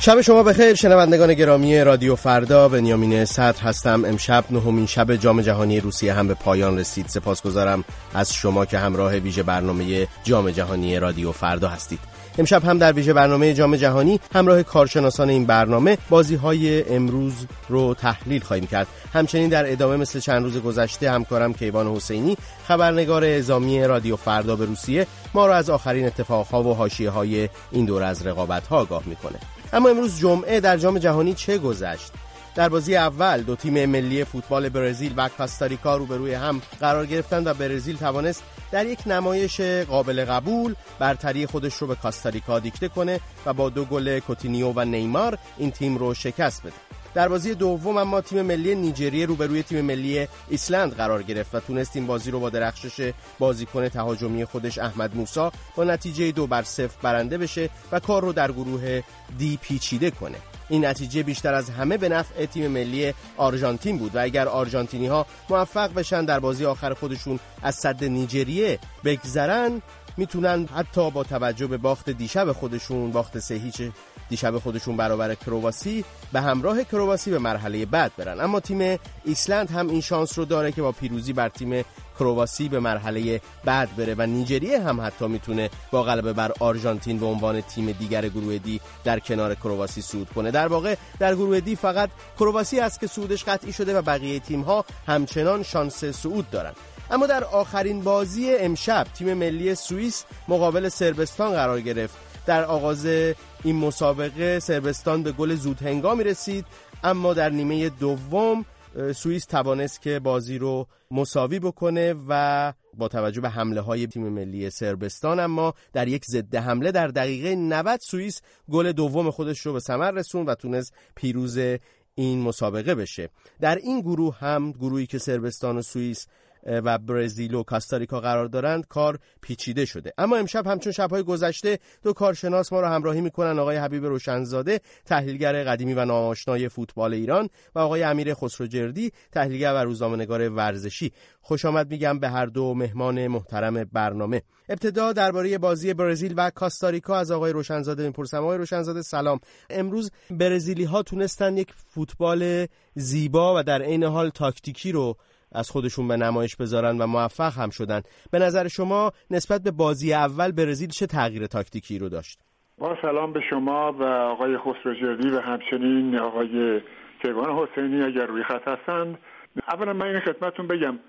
شب شما بخیر شنوندگان گرامی رادیو فردا. بنیامین صدر هستم. امشب نهمین شب جام جهانی روسیه هم به پایان رسید. سپاسگزارم از شما که همراه ویژه برنامه جام جهانی رادیو فردا هستید. امشب هم در ویژه برنامه جام جهانی همراه کارشناسان این برنامه بازی‌های امروز رو تحلیل خواهیم کرد. همچنین در ادامه مثل چند روز گذشته همکارم کیوان حسینی، خبرنگار اعزامی رادیو فردا به روسیه، ما رو از آخرین اتفاق‌ها و حاشیه‌های این دور از رقابت‌ها آگاه می‌کنه. اما امروز جمعه در جام جهانی چه گذشت؟ در بازی اول دو تیم ملی فوتبال برزیل و کاستاریکا روبروی هم قرار گرفتند و برزیل توانست در یک نمایش قابل قبول برتری خودش رو به کاستاریکا دیکته کنه و با 2 گل کوتینیو و نیمار این تیم رو شکست بده. در بازی دوم اما تیم ملی نیجریه روبروی تیم ملی ایسلند قرار گرفت و تونست این بازی رو با درخشش بازیکن تهاجمی خودش احمد موسی با نتیجه 2-0 برنده بشه و کار رو در گروه دی پیچیده کنه. این نتیجه بیشتر از همه به نفع تیم ملی آرژانتین بود و اگر آرژانتینی‌ها موفق بشن در بازی آخر خودشون از سد نیجریه بگذرن، میتونن حتی با توجه به باخت دیشب خودشون، باخت 3-0 دیشب خودشون برابر کرواسی، به همراه کرواسی به مرحله بعد برن. اما تیم ایسلند هم این شانس رو داره که با پیروزی بر تیم کرواسی به مرحله بعد بره و نیجریه هم حتی میتونه با غلبه بر آرژانتین به عنوان تیم دیگر گروه دی در کنار کرواسی صعود کنه. در واقع در گروه دی فقط کرواسی است که صعودش قطعی شده و بقیه تیم‌ها همچنان شانس صعود دارن. اما در آخرین بازی امشب تیم ملی سوئیس مقابل صربستان قرار گرفت. در آغاز این مسابقه صربستان به گل زودهنگامی رسید، اما در نیمه دوم سوئیس توانست که بازی رو مساوی بکنه و با توجه به حمله های تیم ملی صربستان اما در یک ضد حمله در دقیقه 90 سوئیس گل دوم خودش رو به ثمر رسوند و تونست پیروز این مسابقه بشه. در این گروه هم گروهی که صربستان و سوئیس و برزیل و کاستاریکا قرار دارند کار پیچیده شده. اما امشب همچون شب‌های گذشته دو کارشناس ما رو همراهی میکنن، آقای حبیب روشنزاده تحلیلگر قدیمی و ناآشنای فوتبال ایران و آقای امیر خسروجردی تحلیلگر و روزنامه‌نگار ورزشی. خوش آمد میگم به هر دو مهمان محترم برنامه. ابتدا درباره بازی برزیل و کاستاریکا از آقای روشنزاده میپرسم. آقای روشنزاده سلام. امروز برزیلی‌ها تونستن یک فوتبال زیبا و در عین حال تاکتیکی رو از خودشون به نمایش بذارن و موفق هم شدن. به نظر شما نسبت به بازی اول برزیل چه تغییر تاکتیکی رو داشت؟ با سلام به شما و آقای خسروجردی و همچنین آقای کیوان حسینی اگر روی خط هستند. اولا من این خدمتتون بگم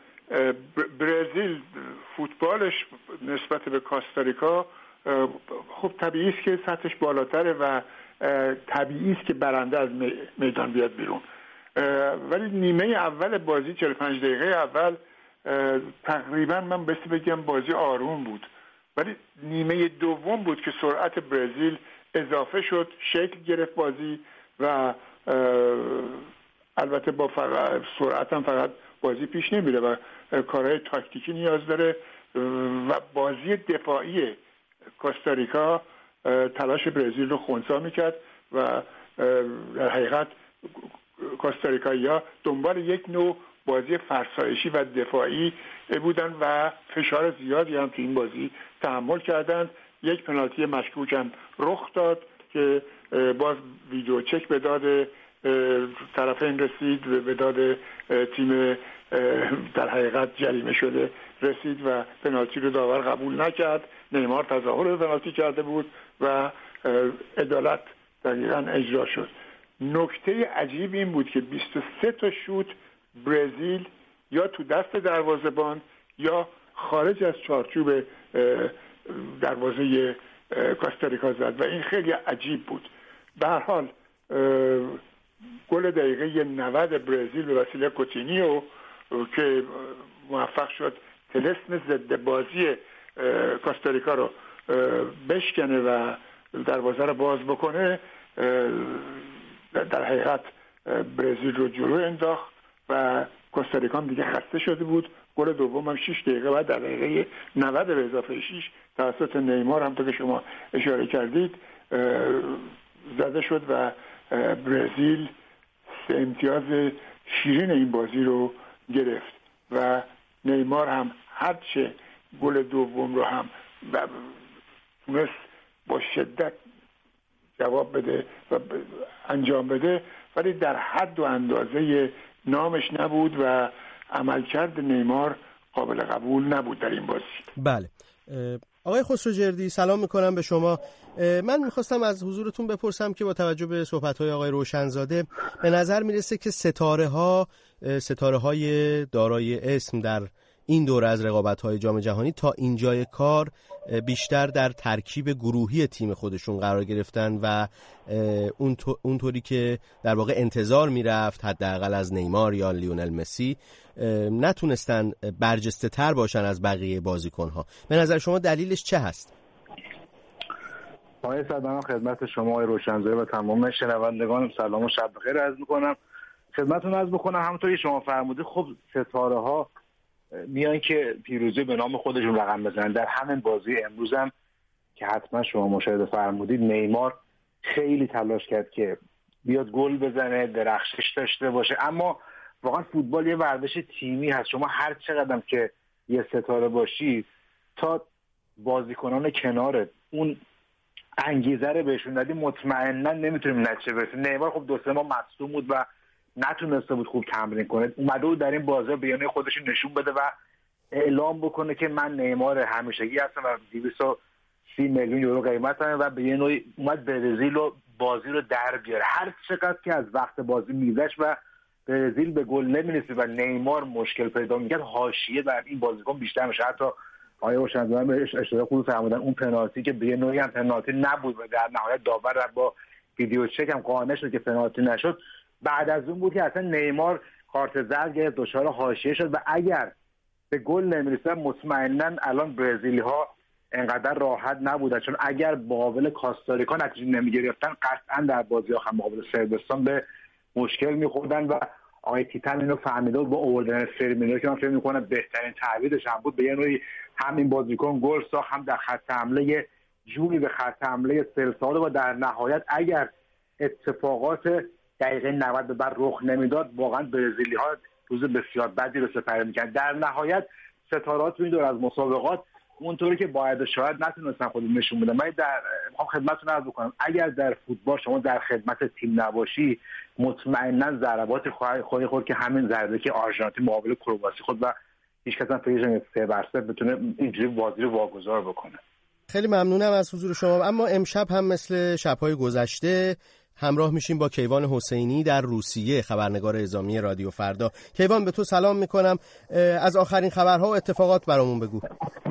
برزیل فوتبالش نسبت به کاستاریکا خب طبیعی است که سطحش بالاتره و طبیعی است که برنده از میدان بیاد بیرون. ولی نیمه اول بازی 45 دقیقه اول تقریبا من بسیار بگم بازی آروم بود، ولی نیمه دوم بود که سرعت برزیل اضافه شد، شکل گرفت بازی و البته با سرعت هم فقط بازی پیش نمیره و کارهای تاکتیکی نیاز داره و بازی دفاعی کاستاریکا تلاش برزیل رو خنثی میکرد و در حقیقت کاستاریکایی‌ها دنبال یک نوع بازی فرسایشی و دفاعی بودن و فشار زیادی هم تو این بازی تحمل کردند. یک پنالتی مشکوک هم رخ داد که باز ویدیو چک به داد طرفین رسید، به داد تیم در حقیقت جریمه شده رسید و پنالتی رو داور قبول نکرد. نیمار تظاهر پنالتی کرده بود و عدالت دقیقاً اجرا شد. نکته عجیب این بود که 23 تا شوت برزیل یا تو دست دروازه‌بان یا خارج از چارچوب دروازه کاستاریکا زد و این خیلی عجیب بود. به هر حال گل دقیقه 90 برزیل به وسیله کوتینیو که موفق شد طلسم ضد بازی کاستاریکا رو بشکنه و دروازه رو باز بکنه، در حقیقت برزیل رو جلو انداخت و کوستاریکا دیگه خسته شده بود. گل دوم هم 6 دقیقه بعد در دقیقه 90 به اضافه 6 توسط نیمار هم که شما اشاره کردید زده شد و برزیل امتیاز شیرین این بازی رو گرفت و نیمار هم هرچه گل دوم رو هم تونست با شدت جواب بده و انجام بده، ولی در حد و اندازه نامش نبود و عملکرد نیمار قابل قبول نبود در این بازی. بله آقای خسروجردی سلام میکنم به شما. من میخواستم از حضورتون بپرسم که با توجه به صحبت‌های آقای روشنزاده به نظر میرسه که ستاره‌های دارای اسم در این دوره از رقابت‌های جام جهانی تا اینجای کار بیشتر در ترکیب گروهی تیم خودشون قرار گرفتن و اونطوری که در واقع انتظار میرفت حداقل از نیمار یا لیونل مسی نتونستن برجسته تر باشن از بقیه بازیکن‌ها. به نظر شما دلیلش چه هست؟ آقای صدام خدمت شما آقای روشنزاده و تمام شنوندگان سلام و شب بخیر عرض می‌کنم. خدمتتون عرض می‌کنم همونطوری شما فرمودید خب ستاره‌ها میان که پیروزی به نام خودشون رقم بزنن. در همین بازی امروز هم که حتما شما مشاهده فرمودید نیمار خیلی تلاش کرد که بیاد گل بزنه، درخشش داشته باشه، اما واقعا فوتبال یه ورزش تیمی هست. شما هر چقدر که یه ستاره باشی تا بازیکنان کنارت اون انگیزه رو بهشون ندی مطمئنا نمیتونیم نتیجه برسیم. نیمار خب 2-3 ماه مصدوم بود و نتونسته بود خوب تمرین کنه، اومده بود در این بازی بیانیه خودش نشون بده و اعلام بکنه که من نیمار همیشگی هستم و 230 میلیون یورو قیمتم و به یه نوعی اومد برزیل و بازی رو در بیاره. هر چقدر که از وقت بازی میگذشت و برزیل به گل نمی‌رسید و نیمار مشکل پیدا می‌کرد، حاشیه بر این بازیکن بیشتر میشه. حتی آیا روشن‌فکران بهش اشاره خوب فرمودن اون پنالتی که به یه نوعی هم پنالتی نبود و در نهایت داور با ویدیو چک هم قانع شد که پنالتی نشد. بعد از اون بود که اصلا نیمار کارت زرد گرفت، دچار حاشیه شد و اگر به گل نمی‌رسید مطمئنا الان برزیلی‌ها انقدر راحت نبودن، چون اگر مقابل کاستاریکا نتیجه نمی‌گرفتن قطعا در بازی آخر مقابل صربستان به مشکل می‌خوردن و آقای تیتن اینو فهمیده با آوردن فرمینو که من فکر می‌کنم بهترین تعبیرش هم بود. به یه نوعی همین بازیکن گل ساخت، هم در خط حمله جوری به خط حمله سلسال و در نهایت اگر اتفاقات دقیقه 90 به بعد رخ نمیداد واقعا برزیلی‌ها روز بسیار بدی رو سپری می‌کردن. در نهایت ستاره‌ها تو این دور از مسابقات اونطوری که باید شاید نتونستن خودشون نشون بدن. من میخوام خدمتتون عرض بکنم اگر در فوتبال شما در خدمت تیم نباشی مطمئنا ضربات خواهی خورد که همین ضربه که آرژانتین مقابل کرواسی خود و هیچ کس هم فکر نمی‌کنه 3-0 بتونه اینجوری بازی رو واگذار بکنه. خیلی ممنونم از حضور شما. اما امشب هم مثل شب‌های گذشته همراه میشیم با کیوان حسینی در روسیه، خبرنگار اعزامی رادیو فردا. کیوان به تو سلام میکنم. از آخرین خبرها و اتفاقات برامون بگو.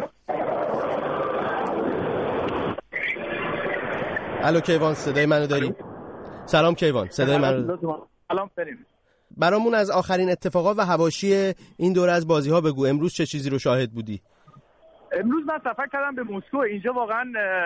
الو کیوان صدای منو داری؟ سلام کیوان صدای منو سلام فریم. برامون از آخرین اتفاقات و حواشی این دوره از بازی‌ها بگو. امروز چه چیزی رو شاهد بودی؟ امروز من سفر کردم به مسکو. اینجا واقعا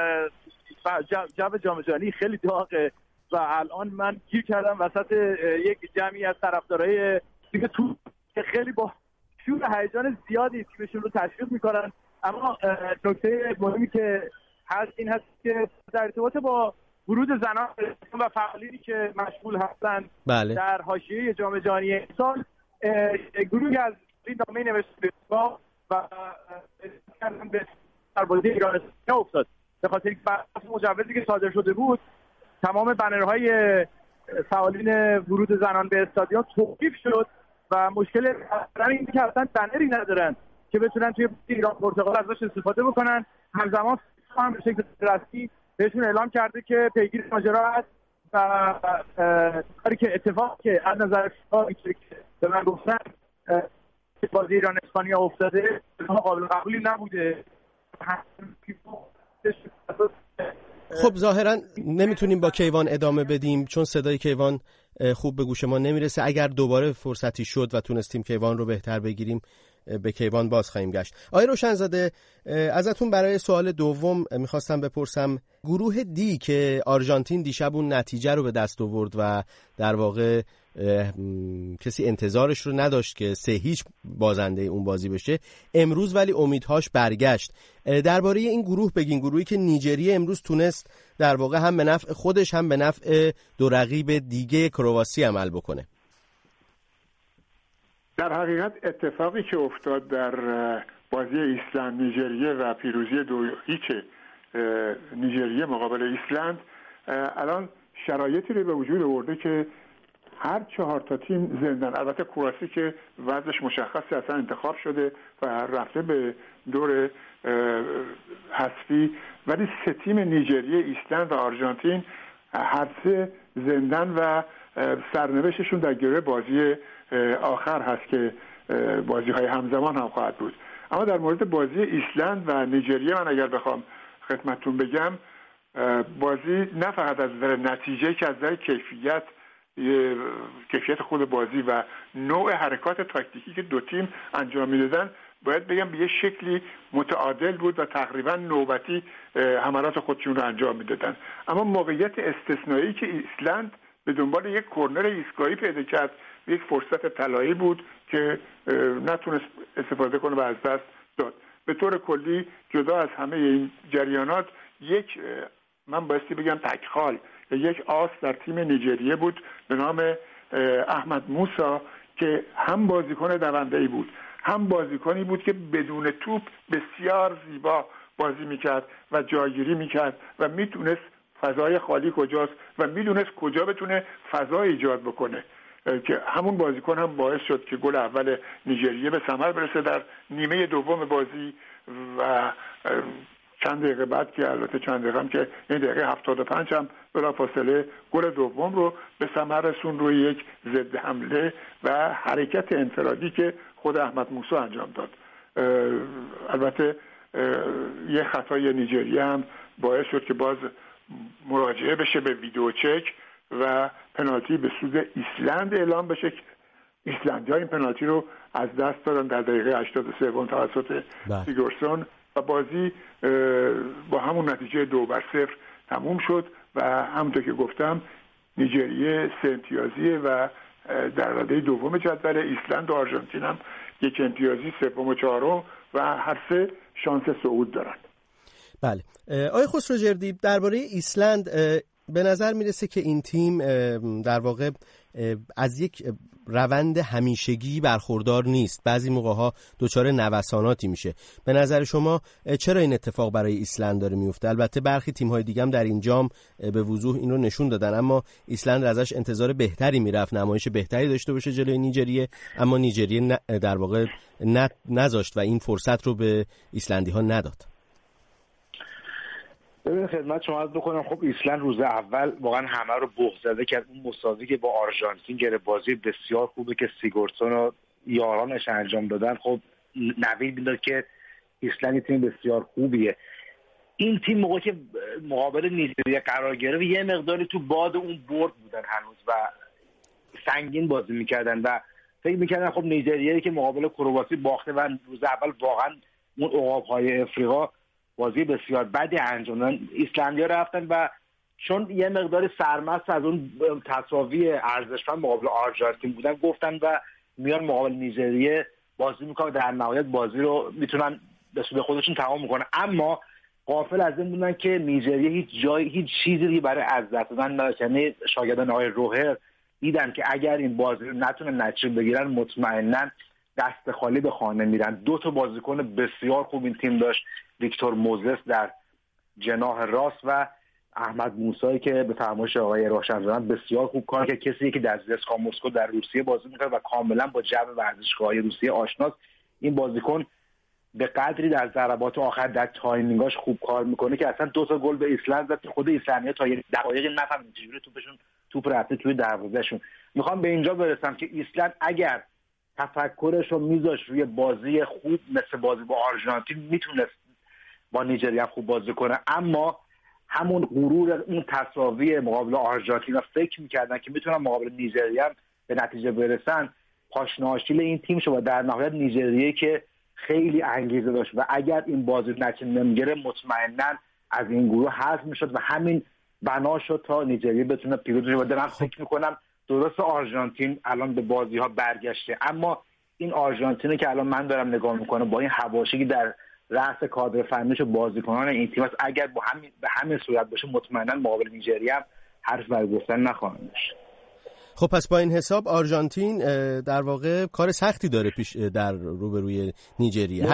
جو جام جهانی خیلی داغه و الان من گیر کردم وسط یک جمعی از طرفدارای تیم تو که خیلی با شور هیجان زیادی تیمشون رو تشویق میکنن. اما نکته مهمی که هست این هست که در ارتباط با ورود زنان و فعالینی که مشغول هستند در حاشیه جام جهانی امسال گروهی از این نامه نوشته و کردن به سربازی ایران افتاد. به خاطر اینکه بعد از مجوزی که صادر شده بود تمام بنرهای فعالین ورود زنان به استادیوم توقیف شد و مشکل این که اصلا بنری ندارن که بتونن توی ایران پرتغال ازش استفاده بکنن. همزمان هم به شکل رسمی بهشون اعلام کرده که پیگیر ماجرا است و کاری که اتفاق که از نظر به من گفتن بازی ایران اسپانیا افتاده قابل قبولی نبوده. خب ظاهرا نمیتونیم با کیوان ادامه بدیم چون صدای کیوان خوب به گوش ما نمیرسه. اگر دوباره فرصتی شد و تونستیم کیوان رو بهتر بگیریم به کیوان باز خواهیم گشت. آقای روشنزاده ازتون برای سوال دوم میخواستم بپرسم گروه دی که آرژانتین دیشب اون نتیجه رو به دست آورد و در واقع کسی انتظارش رو نداشت که 3-0 بازنده اون بازی بشه، امروز ولی امیدهاش برگشت. درباره این گروه بگین، گروهی که نیجریه امروز تونست در واقع هم به نفع خودش هم به نفع دو رقیب دیگه کرواسی عمل بکنه. در حقیقت اتفاقی که افتاد در بازی ایسلند نیجریه و پیروزی 2-0 نیجریه مقابل ایسلند الان شرایطی رو به وجود آورده که هر 4 تا تیم زندن. البته کرواتسی که وضعش مشخصه اصلا انتخاب شده و رفته به دور حذفی، ولی 3 تیم نیجریه، ایسلند و آرژانتین هر 3 زندن و سرنوشتشون در گروه بازی آخر هست که بازی‌های همزمان هم خواهد بود. اما در مورد بازی ایسلند و نیجریه من اگر بخوام خدمتتون بگم، بازی نه فقط از نظر نتیجه که از نظر کیفیت خود بازی و نوع حرکات تاکتیکی که 2 تیم انجام میدادن باید بگم به یه شکلی متعادل بود و تقریبا نوبتی حملات خودشون رو انجام میدادن. اما موقعیت استثنایی که ایسلند به دنبال یک کرنر ایستگاهی پیدا کرد، یک فرصت طلایی بود که نتونست استفاده کنه و از دست داد. به طور کلی جدا از همه این جریانات من بایستی بگم تکخال، یک آس در تیم نیجریه بود به نام احمد موسی که هم بازیکن دونده‌ای بود، هم بازیکنی بود که بدون توپ بسیار زیبا بازی میکرد و جایگیری میکرد و میتونست فضای خالی کجاست و میدونست کجا بتونه فضا ایجاد بکنه، که همون بازیکن هم باعث شد که گل اول نیجریه به ثمر برسه در نیمه دوم بازی و چند دقیقه بعد که البته چند دقیقه هم که این دقیقه 75 هم بلافاصله گل دوم رو به ثمر رسون روی یک ضد حمله و حرکت انفرادی که خود احمد موسی انجام داد. البته یه خطای نیجریه هم باعث شد که باز مراجعه بشه به ویدیو چک و پنالتی به سود ایسلند اعلام بشه. ایسلندی‌ها این پنالتی رو از دست دادن در دقیقه 83 توسط سیگورسون و بازی با همون نتیجه 2-0 تموم شد و همونطور که گفتم نیجریه 3 امتیازیه و در رده دوم جدول، ایسلند و آرژانتین هم 1 امتیازی، 3 و 4 و هر 3 شانس صعود دارن. بله آقای خسروجردی، درباره ایسلند به نظر میرسه که این تیم در واقع از یک روند همیشگی برخوردار نیست، بعضی موقع‌ها دچار نوساناتی میشه. به نظر شما چرا این اتفاق برای ایسلند داره میفته؟ البته برخی تیم‌های دیگه هم در این جام به وضوح این رو نشون دادن، اما ایسلند ازش انتظار بهتری میرفت، نمایش بهتری داشته باشه جلوی نیجریه، اما نیجریه در واقع نذاشت و این فرصت رو به ایسلندی‌ها نداد. ببین خدمت شما عرض بکنم، خب ایسلند روز اول واقعا همه رو بغض زده کرد. اون مساوی که با آرژانتین گرفت، بازی بسیار خوبه که سیگورسون و یارانش انجام دادن، خب نوید میداد که ایسلند تیم بسیار خوبیه. این تیم موقعی که مقابل نیجریه قرار گرفت یه مقداری تو باد اون برد بودن هنوز و سنگین بازی میکردن و فکر میکردن خب نیجریه که مقابل کرواسی باخته و روز اول واقعا اون عقاب‌های افریقا بازی بسیار بدی انجام دادن. ایسلندی‌ها رفتن و چون یه مقدار سرمست از اون تساوی ارزشمند مقابل آرژانتین بودن، گفتن و میان مقابل نیجریه بازی میکنن، در نهایت بازی رو میتونن به سود خودشون تمام میکنن. اما غافل از این بودن که نیجریه هیچ چیزی برای از دست دادن نداشت. یعنی شاگردان آقای روهر دیدن که اگر این بازی رو نتونن نتیجه بگیرن مطمئناً دست خالی به خانه میرن. 2 تا بازیکن بسیار خوب این تیم داشت، ویکتور موزس در جناح راست و احمد موسی که به فرمایش آقای روشنزادن بسیار خوب کار که کسی که در زسکا مسکو در روسیه بازی می‌کرد و کاملا با جو ورزشگاه‌های روسیه آشناست. این بازیکن به قدری در ضربات آخر در تایمینگاش خوب کار میکنه که اصلا 2 تا گل به ایسلند زد. خود ایسلندی‌ها تا یک دقایقی نفهمیدن چجوری توپ رفته توی دروازه‌شون. میخوام به اینجا برسم که ایسلند اگر تفکرش رو میذاشت روی بازی خوب مثل بازی با آرژانتین میتونست با نیجریه خوب بازی کنه، اما همون غرور اون تساوی مقابل آرژانتین فکر میکردن که میتونن مقابل نیجریه به نتیجه برسن، پاشناشیل این تیم شد و در نهایت نیجریه که خیلی انگیزه داشت و اگر این بازی نتیجه نمیگیره مطمئنا از این گروه حذف میشد و همین بنا شد تا نیجریه بتونه پیروز بشه. و من فکر میکنم درست آرژانتین الان به بازی ها برگشته، اما این آرژانتینی که الان من دارم نگاه میکنم با این حواشی در رأس کادر فنیش و بازیکنان این تیم است، اگر به همین صورت باشه مطمئنا مقابل نیجریه حرف برای گفتن نخواهند داشت. خب پس با این حساب آرژانتین در واقع کار سختی داره پیش در روبروی نیجریه.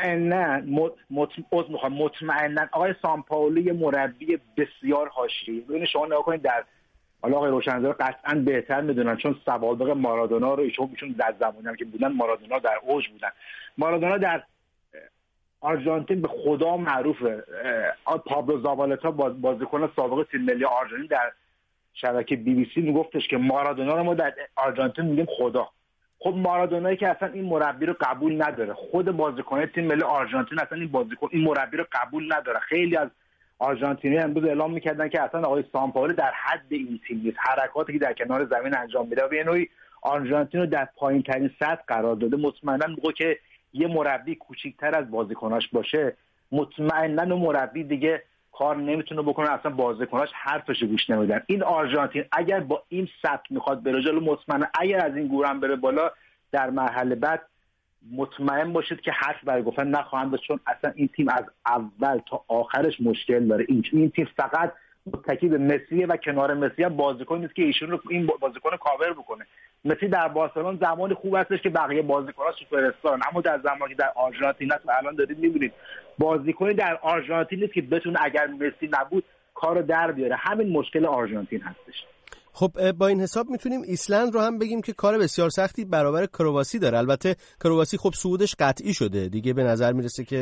مطمئناً آقای سامپائولی یه مربی بسیار حاشیه‌ای. ببینید شما نگاه کنید، در حالا آقای روشن‌فکر قطعاً بهتر میدونن چون سوابق مارادونا رو ایشون در زمانی هم که بودن مارادونا در اوج بودن. مارادونا در آرژانتین به خدا معروفه. پابلو زابالتا بازیکن سابق تیم ملی آرژانتین در شبکه BBC میگفتش که مارادونا رو ما در آرژانتین میگیم خدا. خب مارادونایی که اصلا این مربی رو قبول نداره، خود بازیکن تیم ملی آرژانتین اصلا این مربی رو قبول نداره. خیلی از آرژانتینی امروز اعلام میکردن که اصلا آقای سامپائولی در حد این تیم نیست، حرکاتی که در کنار زمین انجام میده و به نوعی آرژانتین رو در پایین ترین سطح قرار داده. مطمئنا موقعی که یه مربی کوچیک‌تر از بازیکناش باشه، مطمئنا اون مربی دیگه کار نمیتونه بکنه، اصلا بازیکناش حرفش گوش نمیدن. این آرژانتین اگر با این سطح میخواد بره جلو، مطمئنا اگر از این گورم بره بالا، در مرحله بعد مطمئن باشید که حرف برای گفتن نخواهند داشت، چون اصلا این تیم از اول تا آخرش مشکل داره. این تیم فقط متکی به مسی و کنار مسی هم بازیکن نیست که ایشون رو این بازیکن کاور بکنه. مسی در بارسلون زمان خوب هستش که بقیه بازیکن‌ها سوپر استارن، اما در زمانی که در آرژانتین است و الان دارید می‌بینید بازیکنی در آرژانتین نیست که بتونه اگر مسی نبود کارو در بیاره. همین مشکل آرژانتین هستش. خب با این حساب میتونیم ایسلند رو هم بگیم که کار بسیار سختی برابر کرواسی داره. البته کرواسی خب صعودش قطعی شده دیگه، به نظر میرسه که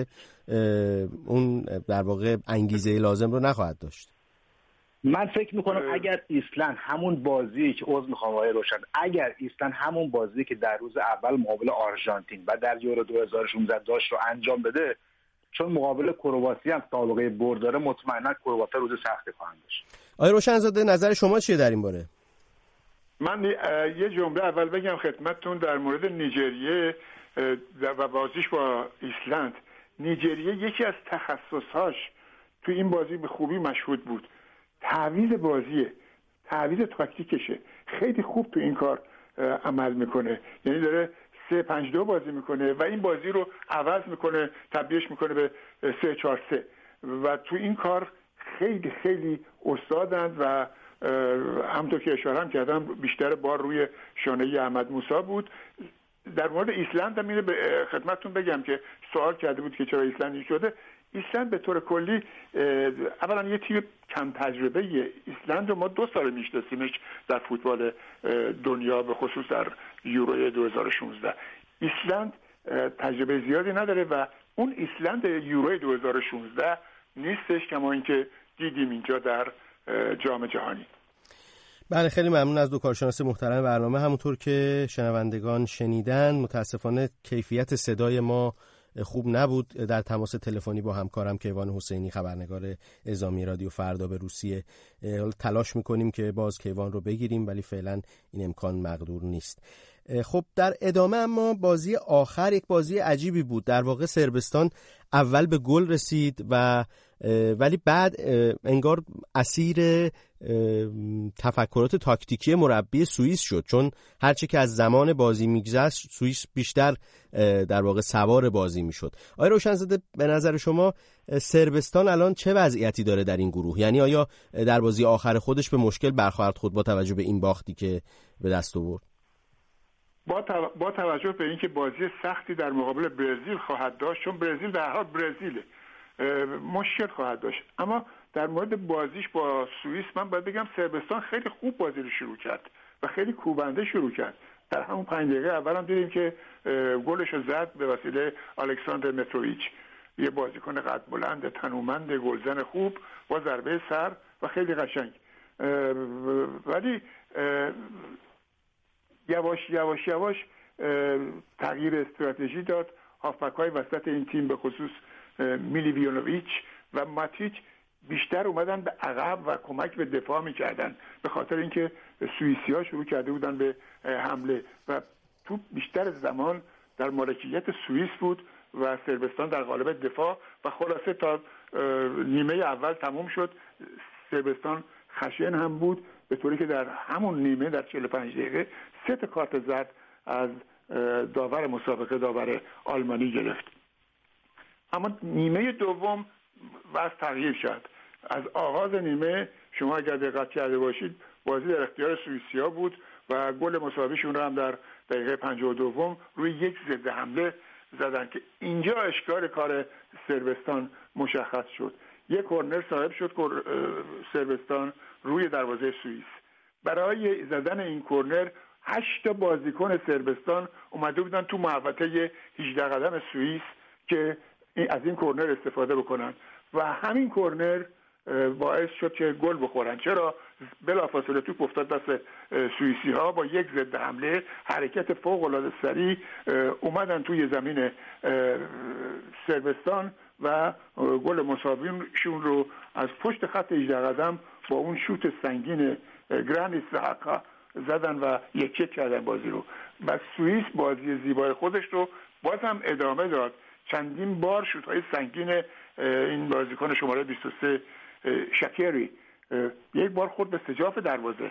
اون در واقع انگیزه لازم رو نخواهد داشت. من فکر میکنم اگر ایسلند همون بازی که میخوام آقای روشن، اگر ایسلند همون بازی که در روز اول مقابل آرژانتین و در یورو 2016 داشت رو انجام بده، چون مقابل کرواسی هم سابقه برد داره، مطمئنا کرواسی روز سختی خواهند داشت. آقای روشنزاده نظر شما چیه در این باره؟ من یه جمله اول بگم خدمتتون در مورد نیجریه و بازیش با ایسلند. نیجریه یکی از تخصصهاش تو این بازی به خوبی مشهود بود، تعویض بازیه، تعویض تاکتیکشه. خیلی خوب تو این کار عمل میکنه، یعنی داره 3-5-2 بازی میکنه و این بازی رو عوض میکنه، تبدیلش میکنه به 3-4-3 و تو این کار خیلی خیلی استادند و همونطور که اشاره هم کردم بیشتر بار روی شانه احمد موسی بود. در مورد ایسلند هم اینو به خدمتتون بگم که سوال کرده بود که چرا ایسلندی شده. ایسلند به طور کلی اولا یه تیم کم تجربه ایه. ایسلند رو ما 2 سال میشناسیمش در فوتبال دنیا، به خصوص در یورو 2016. ایسلند تجربه زیادی نداره و اون ایسلند یورو 2016 نیستش کما اینکه دیدیم اینجا در جام جهانی. بله خیلی ممنون از دو کارشناس محترم برنامه. همونطور که شنوندگان شنیدن متاسفانه کیفیت صدای ما خوب نبود. در تماس تلفنی با همکارم کیوان حسینی خبرنگار اعزامی رادیو فردا به روسیه تلاش میکنیم که باز کیوان رو بگیریم، ولی فعلا این امکان مقدور نیست. خب در ادامه اما بازی آخر یک بازی عجیبی بود. در واقع صربستان اول به گل رسید و ولی بعد انگار اسیر تفکرات تاکتیکی مربی سوئیس شد، چون هرچی که از زمان بازی میگذشت سوئیس بیشتر در واقع سوار بازی میشد. آقای روشنزاده به نظر شما صربستان الان چه وضعیتی داره در این گروه؟ یعنی آیا در بازی آخر خودش به مشکل برخورد خود با توجه به این باختی که به دست آورد؟ با توجه به اینکه بازی سختی در مقابل برزیل خواهد داشت، چون برزیل در حال برزیله، مشکل خواهد داشت. اما در مورد بازیش با سوئیس من باید بگم صربستان خیلی خوب بازی رو شروع کرد و خیلی کوبنده شروع کرد. در همون 5 دقیقه اول هم دیدیم که گلش رو زد به وسیله الکساندر متروویچ، یه بازیکن قد بلند تنومند گلزن خوب با ضربه سر و خیلی قشنگ. ولی یواش تغییر استراتژی داد. هافبک‌های وسط این تیم به خصوص میلیوینوویچ و ماتیچ بیشتر اومدن به عقب و کمک به دفاع میکردن، به خاطر اینکه سوئیسی‌ها شروع کرده بودن به حمله و توپ بیشتر زمان در مالکیت سوئیس بود و صربستان در قالب دفاع و خلاصه تا نیمه اول تموم شد. صربستان خشن هم بود، به طوری که در همون نیمه در 45 دقیقه 3 کارت زرد از داور مسابقه، داور آلمانی گرفت. اما نیمه دوم وضع تغییر شد. از آغاز نیمه شما اگر دقت کرده باشید بازی در اختیار سوئیسی‌ها بود و گل مساویشون رو هم در دقیقه 52 روی یک ضد حمله زدن که اینجا اشکال کار صربستان مشخص شد. یک کرنر صاحب شد صربستان روی دروازه سوئیس. برای زدن این کرنر 8 بازیکن صربستان اومده بودن تو محوطه 18 قدم سوئیس که از این کرنر استفاده بکنن و همین کرنر باعث شد که گل بخورن. چرا؟ بلافاصله توپ افتاد دست سوئیسی ها، با یک ضد حمله حرکت فوق العاده سریع اومدن توی زمین صربستان و گل مساویشون رو از پشت خط 18 قدم با اون شوت سنگین گرانیت زحاکا زدن و یک کردن بازی رو. و سوئیس بازی زیبای خودش رو بازم ادامه داد. چندین بار شوت‌های سنگین این بازیکن شماره 23 شاکری یک بار خورد به سجاف دروازه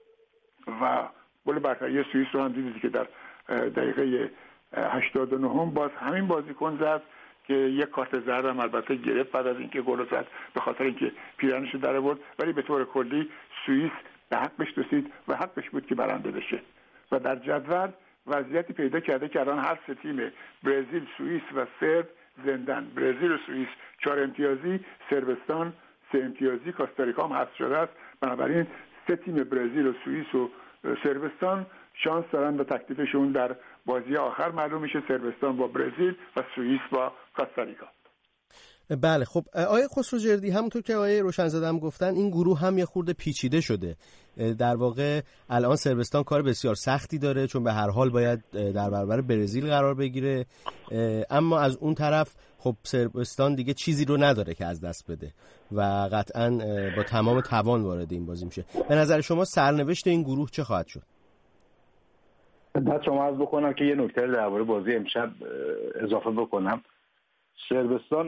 و گل برتری سوئیس رو هم دیدید که در دقیقه 89 باز همین بازیکن زد که یک کارت زرد هم البته گرفت بعد از اینکه گل زد، به خاطر اینکه پیرنش در آورد. ولی به طور کلی سوئیس به حقش رسید و حقش بود که برنده بشه و در جدول وضعیتی پیدا کرده که الان هر سه تیم برزیل، سوئیس و سرب زندن. برزیل و سوئیس 4 امتیازی، صربستان 3 امتیازی، کاستاریکا هم حذف شده است. بنابراین سه تیم برزیل و سوئیس و صربستان شانس دارن و تکلیفشون در بازی آخر معلوم میشه، صربستان با برزیل و سوئیس با کاستاریکا. بله خب آقای خسروجردی، همونطور که آقای روشنزاده هم گفتن این گروه هم یه خورده پیچیده شده. در واقع الان صربستان کار بسیار سختی داره چون به هر حال باید در برابر برزیل قرار بگیره، اما از اون طرف خب صربستان دیگه چیزی رو نداره که از دست بده و قطعاً با تمام توان وارد این بازی میشه. به نظر شما سرنوشت این گروه چه خواهد شد؟ بعد شما عرض بکنم که یه نکته درباره بازی امشب اضافه بکنم. صربستان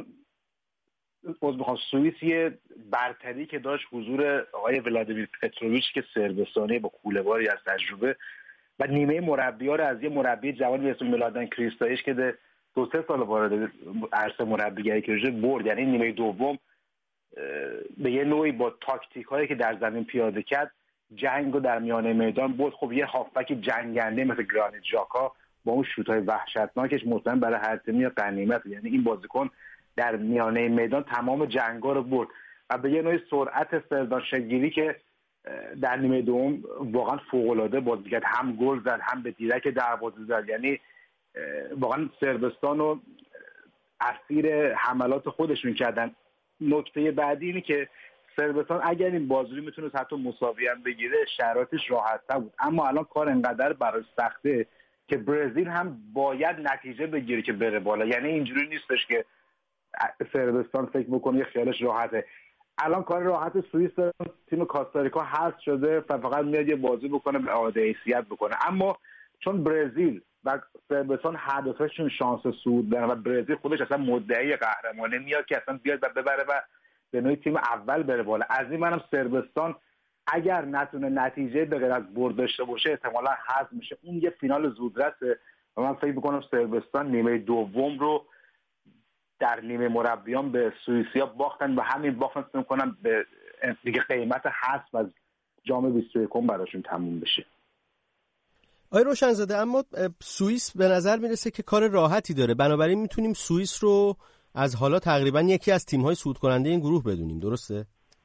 سوئیس یه برتری که داشت حضور آقای ولادیمیر پتروویچ که صربستانی با کوله‌باری از تجربه و نیمه مربی‌ها رو از یه مربی جوان به اسم ملادن کریستایش که 2-3 سال وارد عرصه مربیگری کرده برد. یعنی نیمه دوم به یه نوعی با تاکتیک‌هایی که در زمین پیاده کرد جنگ رو در میانه میدان برد. خب یه هافبک جنگنده مثل گرانیت ژاکا با اون شوت‌های وحشتناکش مطمئن برای هر تیم غنیمت. یعنی این بازیکن در میانه میدان تمام جنگا رو برد و به یه نوعی سرعت فردان شگیری که در نیمه دوم واقعا فوق‌العاده بازی کرد، هم گل زد هم به دیرک دروازه زد. یعنی واقعا صربستان رو اسیر حملات خودشون کردن. نکته بعدی اینه که صربستان اگر این بازی رو میتونه حتی مساوی هم بگیره شرایطش راحت‌تر بود، اما الان کار انقدر برای سخته که برزیل هم باید نتیجه بگیره که بره بالا. یعنی اینجوری نیستش که صربستان فکر بکنه خیالش راحته. الان کار راحت سوئیس داره، تیم کاستاریکا حذف شده و فقط میاد یه بازی بکنه به اعاده حیثیت بکنه. اما چون برزیل و صربستان هر دو تاشون شانس صعود دارن و برزیل خودش اصلا مدعی قهرمانی میاد که اصلا بیاد و ببره و به نوعی تیم اول بره بالا. از این منم صربستان اگر نتونه نتیجه به غیر از برد داشته باشه احتمالاً حذف میشه. اون یه فینال زودرسه و من فکر می‌کنم صربستان نیمه دوم رو در نیمه مربیان به سوئیسیا باختن و همین باختن فکر می‌کنم به دیگه قیمت حذف از جام 21 براشون تموم بشه. آقای روشنزاده، اما سوئیس به نظر میرسه که کار راحتی داره، بنابراین میتونیم سوئیس رو از حالا تقریبا یکی از تیم‌های صعود کننده این گروه بدونیم، درسته؟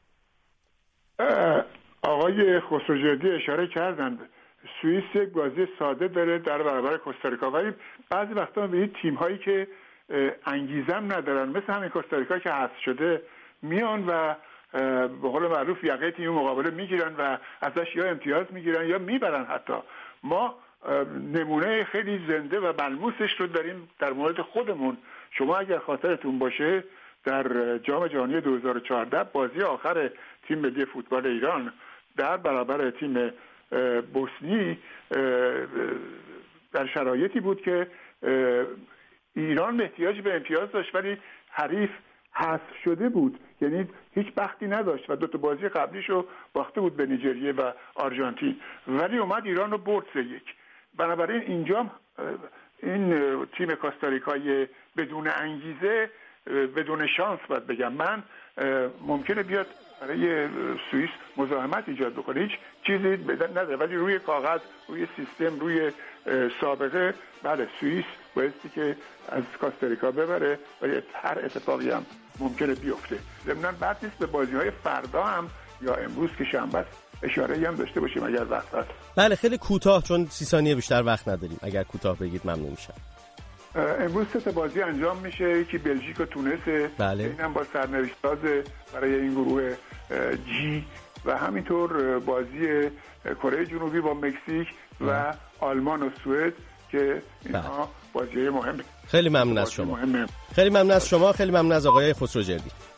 آقای خسروجردی اشاره کردند سوئیس یک بازی ساده داره در برابر کوستاریکا، ولی بعضی وقتا به این تیم‌هایی که انگیزم ندارن مثل همین کوستاریکا که حذف شده میان و به قول معروف یقه تیم مقابله میگیرن و ازش یا امتیاز میگیرن یا میبرن. حتی ما نمونه خیلی زنده و ملموسش رو داریم در مورد خودمون. شما اگر خاطرتون باشه در جام جهانی 2014 بازی آخر تیم ملی فوتبال ایران در برابر تیم بوسنی در شرایطی بود که ایران احتیاج به امتیاز داشت ولی حریف حذف شده بود، یعنی هیچ بختی نداشت و 2 بازی قبلیشو باخته بود به نیجریه و آرژانتین، ولی اومد ایران رو برد 3-1. بنابراین اینجا این تیم کاستاریکای بدون انگیزه، بدون شانس باید بگم من ممکنه بیاد برای سوئیس مزاحمت ایجاد بکنه، هیچ چیزی نداره، ولی روی کاغذ، روی سیستم، روی سابقه، بله سوئیس بایستی که از کاستاریکا ببره، ولی هر اتفاقی هم ممکنه بیفته. ضمناً بعد نیست به بازی‌های فردا هم یا امروز که شنبه است اشاره‌ای هم داشته باشیم اگر وقت هست. بله خیلی کوتاه، چون 30 ثانیه بیشتر وقت نداریم، اگر کوتاه بگید ممنون میشم. امروز 3 بازی انجام میشه که بلژیک و تونس، بله. اینم با سرنوشت‌ساز برای این گروه جی، و همینطور بازی کره جنوبی با مکزیک و آلمان و سوئد که اینها بازی‌های مهمه. خیلی ممنون از شما. خیلی ممنون از شما، خیلی ممنون از آقای خسروجردی.